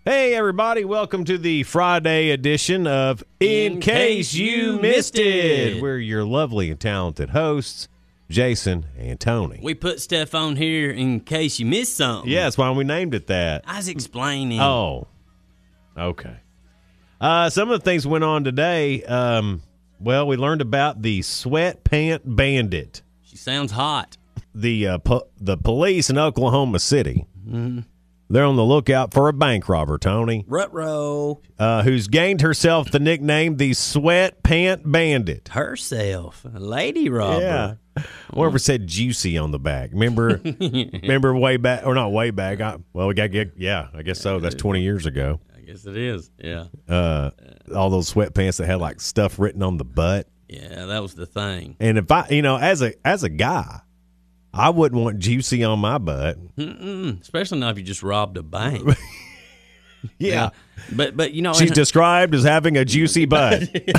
Hey, everybody. Welcome to the Friday edition of In Case You Missed It. We're your lovely and talented hosts, Jason and Tony. We put stuff on here in case you missed something. Yeah, that's why we named it that. I was explaining. Oh, okay. Some of the things went on today. Well, we learned about the sweatpant bandit. She sounds hot. The police in Oklahoma City, they're on the lookout for a bank robber, Tony, Ruh-roh. who's gained herself the nickname the Sweatpant Bandit. Herself. A lady robber. Yeah. Whoever said juicy on the back. Remember way back, or not way back. I guess so. That's 20 years ago. I guess it is. Yeah. All those sweatpants that had like stuff written on the butt. Yeah, that was the thing. And if I, as a guy, I wouldn't want juicy on my butt. Especially not if you just robbed a bank. Yeah. But She's described as having a juicy butt.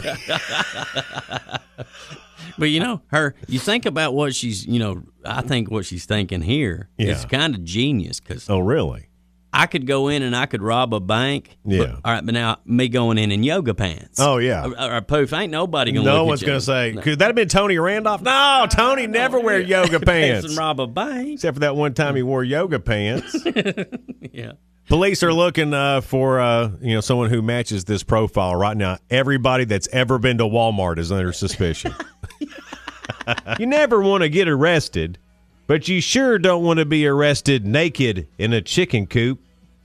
But you think about what she's, I think what she's thinking here is kind of genius. Cause Oh, really? I could go in and I could rob a bank. Yeah. But now me going in yoga pants. Oh, yeah. Or poof, ain't nobody going to No look one's at you. going to say, could that have been Tony Randolph? No, Tony never wear yoga pants. And rob a bank. Except for that one time he wore yoga pants. Yeah. Police are looking for someone who matches this profile right now. Everybody that's ever been to Walmart is under suspicion. You never want to get arrested, but you sure don't want to be arrested naked in a chicken coop.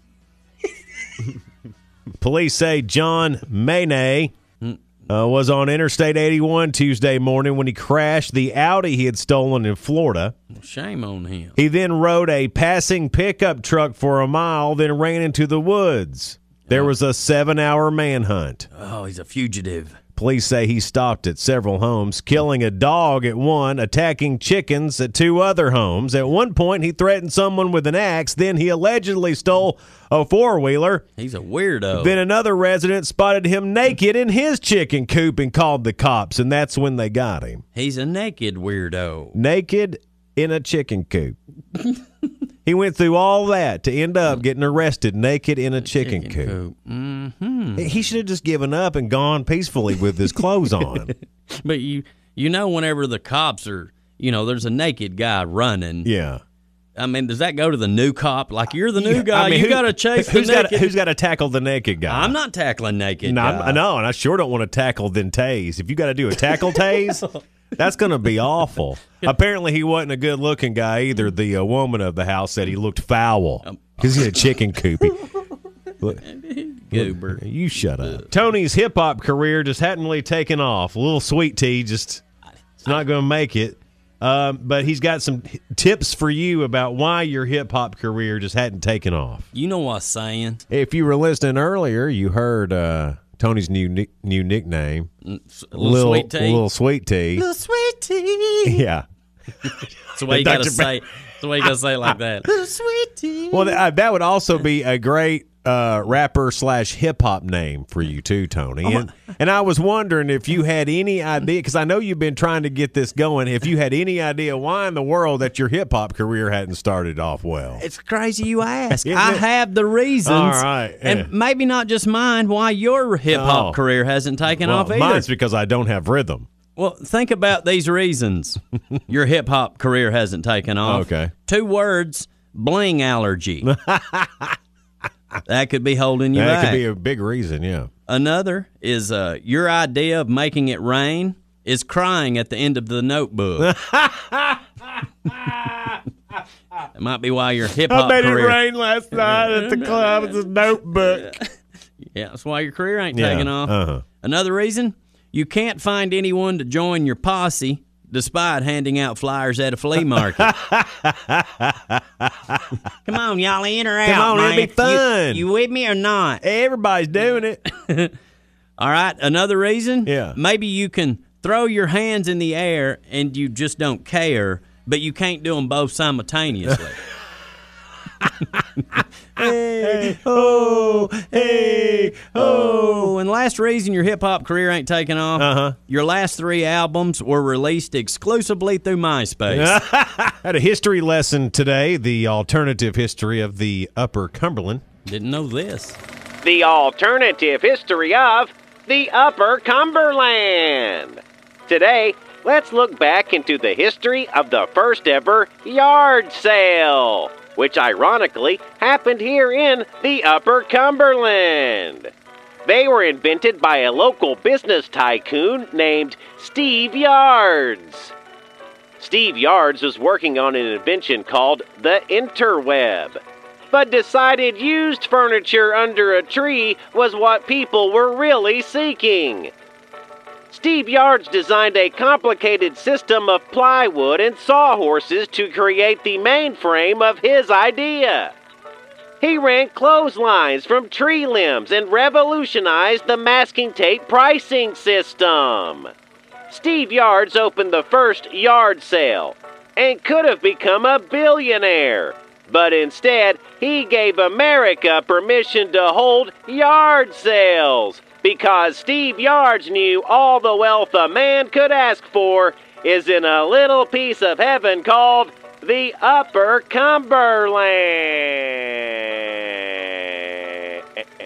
Police say John Maynay was on Interstate 81 Tuesday morning when he crashed the Audi he had stolen in Florida. Shame on him. He then rode a passing pickup truck for a mile, then ran into the woods. There was a 7-hour manhunt. Oh, he's a fugitive. Police say he stopped at several homes, killing a dog at one, attacking chickens at two other homes. At one point, he threatened someone with an axe. Then he allegedly stole a four-wheeler. He's a weirdo. Then another resident spotted him naked in his chicken coop and called the cops, and that's when they got him. He's a naked weirdo. Naked in a chicken coop. He went through all that to end up getting arrested naked in a chicken coop. Mm-hmm. He should have just given up and gone peacefully with his clothes on. But whenever the cops are, there's a naked guy running. Yeah. I mean, does that go to the new cop? Like, you're the new guy, you got to chase the naked. Who's got to tackle the naked guy? I'm not tackling naked No, guy. I know, and I sure don't want to tackle then tase. If you got to do a tackle tase, that's going to be awful. Apparently, he wasn't a good-looking guy either. The woman of the house said he looked foul because he's a chicken coop. Goober. You shut up. Tony's hip-hop career just hadn't really taken off. A little sweet tea, it's not going to make it. But he's got some tips for you about why your hip-hop career just hadn't taken off. You know what I'm saying? If you were listening earlier, you heard Tony's new nickname. Little sweet tea. Little sweet tea. Little sweet tea. Yeah. That's the way you got to say. That's the way you got to say it like that. Little sweet tea. Well, that would also be a great rapper / hip hop name for you too, Tony. And I was wondering if you had any idea, because I know you've been trying to get this going. If you had any idea why in the world that your hip hop career hadn't started off well. It's crazy you ask. Isn't I it? have the reasons. All right, yeah. And maybe not just mine, why your hip hop career hasn't taken off either. Mine's because I don't have rhythm. Well, think about these reasons your hip hop career hasn't taken off. Okay. 2 words: bling allergy. That could be holding you That back. could be a big reason, yeah. Another is your idea of making it rain is crying at the end of the Notebook. That might be why your hip hop career. I made it rain last night at the club with a Notebook. Yeah, that's why your career ain't taking off. Uh-huh. Another reason, you can't find anyone to join your posse despite handing out flyers at a flea market. Come on, y'all, in or out, Come on, man. it'll be fun. You with me or not? Everybody's doing it. All right, another reason? Yeah. Maybe you can throw your hands in the air and you just don't care, but you can't do them both simultaneously. Hey, oh, hey, oh. And last reason your hip-hop career ain't taking off, your last 3 albums were released exclusively through MySpace. Had a history lesson today, the alternative history of the Upper Cumberland. Didn't know this. the alternative history of the Upper Cumberland. Today, let's look back into the history of the first ever yard sale, which ironically happened here in the Upper Cumberland. They were invented by a local business tycoon named Steve Yards. Steve Yards was working on an invention called the interweb, but decided used furniture under a tree was what people were really seeking. Steve Yards designed a complicated system of plywood and sawhorses to create the mainframe of his idea. He ran clotheslines from tree limbs and revolutionized the masking tape pricing system. Steve Yards opened the first yard sale and could have become a billionaire, but instead he gave America permission to hold yard sales because Steve Yards knew all the wealth a man could ask for is in a little piece of heaven called the Upper Cumberland.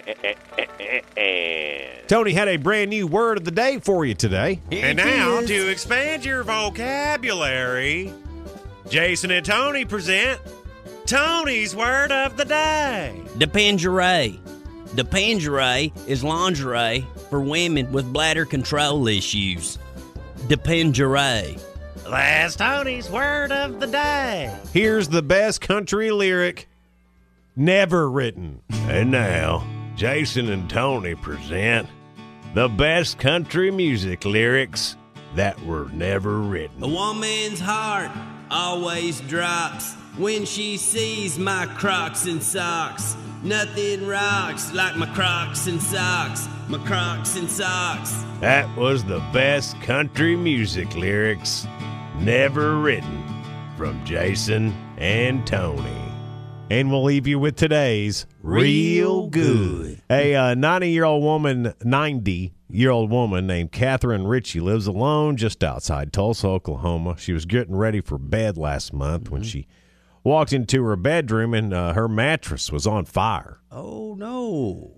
Tony had a brand new word of the day for you today. And now, to expand your vocabulary, Jason and Tony present Tony's Word of the Day. Dependure. Dependure is lingerie for women with bladder control issues. Dependure. That's Tony's Word of the Day. Here's the best country lyric never written. And now, Jason and Tony present the best country music lyrics that were never written. A woman's heart always drops when she sees my Crocs and socks. Nothing rocks like my Crocs and socks. My Crocs and socks. That was the best country music lyrics never written from Jason and Tony. And we'll leave you with today's Real Good. A 90-year-old woman named Catherine Ritchie lives alone just outside Tulsa, Oklahoma. She was getting ready for bed last month when she walked into her bedroom and her mattress was on fire. Oh, no.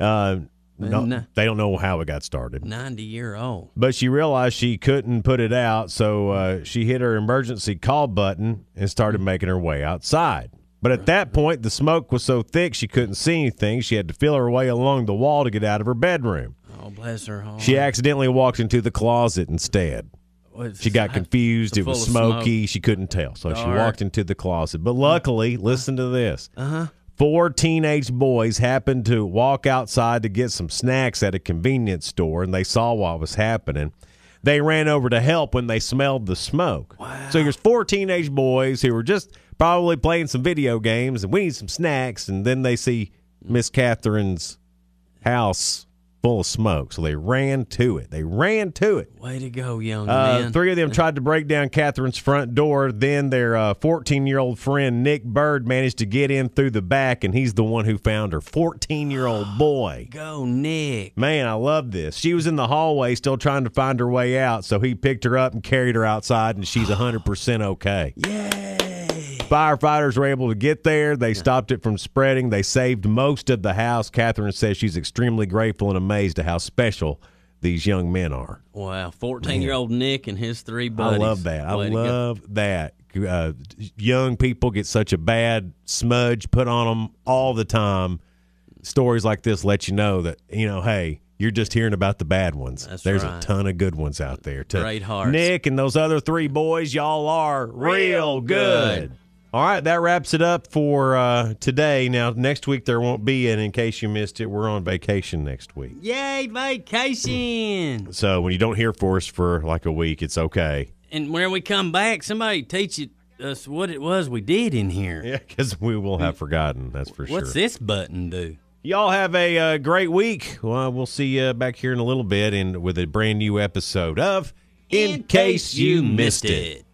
No, they don't know how it got started. 90-year-old. But she realized she couldn't put it out, so she hit her emergency call button and started making her way outside. But at that point, the smoke was so thick she couldn't see anything. She had to feel her way along the wall to get out of her bedroom. Oh, bless her heart. She accidentally walked into the closet instead. She got confused. It was smoky. She couldn't tell. So she walked into the closet. But luckily, listen to this. 4 teenage boys happened to walk outside to get some snacks at a convenience store, and they saw what was happening. They ran over to help when they smelled the smoke. Wow. So here's 4 teenage boys who were just probably playing some video games, and we need some snacks, and then they see Miss Catherine's house full of smoke. So they ran to it. Way to go, young man. 3 of them tried to break down Catherine's front door. Then their 14-year-old friend, Nick Bird, managed to get in through the back, and he's the one who found her 14-year-old boy. Go, Nick. Man, I love this. She was in the hallway still trying to find her way out, so he picked her up and carried her outside, and she's 100% okay. Yay. Firefighters were able to get there. They stopped it from spreading. They saved most of the house. Catherine says she's extremely grateful and amazed at how special these young men are. Wow, 14-year-old Nick and his 3 buddies. I love that. I love that. Young people get such a bad smudge put on them all the time. Stories like this let you know that, hey, you're just hearing about the bad ones. There's a ton of good ones out there. Great hearts. Nick and those other 3 boys, y'all are real good. All right, that wraps it up for today. Now, next week there won't be an In Case You Missed It. We're on vacation next week. Yay, vacation. So when you don't hear from us for like a week, it's okay. And when we come back, somebody teach us what it was we did in here. Yeah, because we will have forgotten, that's for sure. What's this button do? Y'all have a great week. Well, we'll see you back here in a little bit with a brand new episode of In Case You Missed It.